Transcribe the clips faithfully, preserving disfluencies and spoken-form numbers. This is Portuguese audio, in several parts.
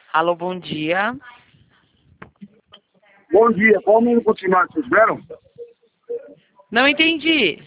Alô, bom dia. Bom dia, qual o número continuar que vocês deram? Não entendi.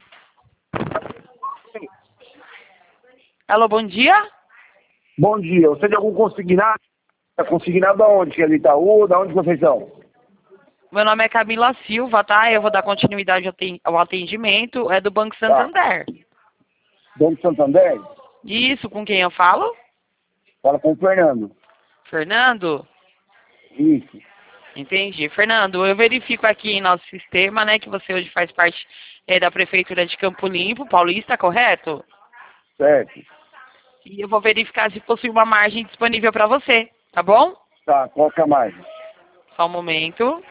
Alô, bom dia? Bom dia, você tem algum consignado? É consignado da onde? Que é do Itaú? Da onde vocês são? Meu nome é Camila Silva, tá? Eu vou dar continuidade ao aten- ao atendimento. É do Banco Santander. Banco Santander? Isso, com quem eu falo? Fala com o Fernando. Fernando? Isso, Entendi. Fernando, eu verifico aqui em nosso sistema, né, que você hoje faz parte eh, da Prefeitura de Campo Limpo, Paulista, correto? certo. E eu vou verificar se possui uma margem disponível para você, tá bom? Tá, qual que é a mais? Só um momento.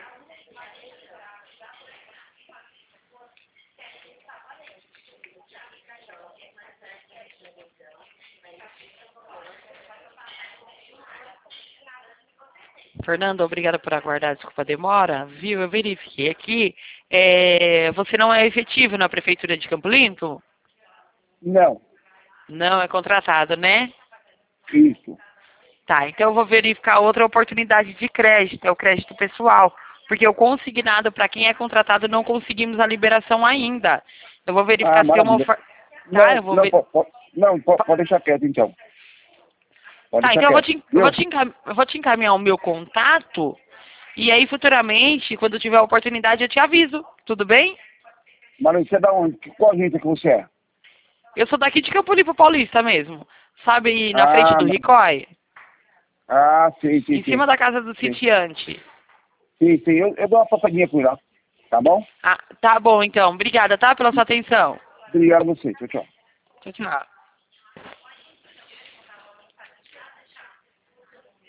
Fernando, obrigada por aguardar, desculpa a demora, viu? Eu verifiquei aqui. É, você não é efetivo na Prefeitura de Campo Limpo? Não, Não, é contratado, né? isso. Tá, então eu vou verificar outra oportunidade de crédito, é o crédito pessoal. Porque o consignado, para quem é contratado, não conseguimos a liberação ainda. Eu vou verificar Ah, se tem uma maravilha. oferta. Tá, eu Não, vou não, ver. po- po- não, po- pode deixar quieto então. Pode Tá, deixar então eu vou quieto. te, eu vou Viu? te, encam... eu vou te encaminhar o meu contato. E aí, futuramente, quando tiver a oportunidade, eu te aviso. Tudo bem? Mas você é da onde? Que- Qual agência que você é? Eu sou daqui de Campo Limpo Paulista mesmo. Sabe, na frente Ah, do não. Ricói? Ah, sim, sim, Em sim. cima da casa do Sim, sitiante. sim, sim. Eu, eu dou uma passadinha por lá. Tá bom? Ah, tá bom, então. Obrigada, tá, pela sua atenção. Obrigado a você. Tchau, tchau. Tchau, tchau.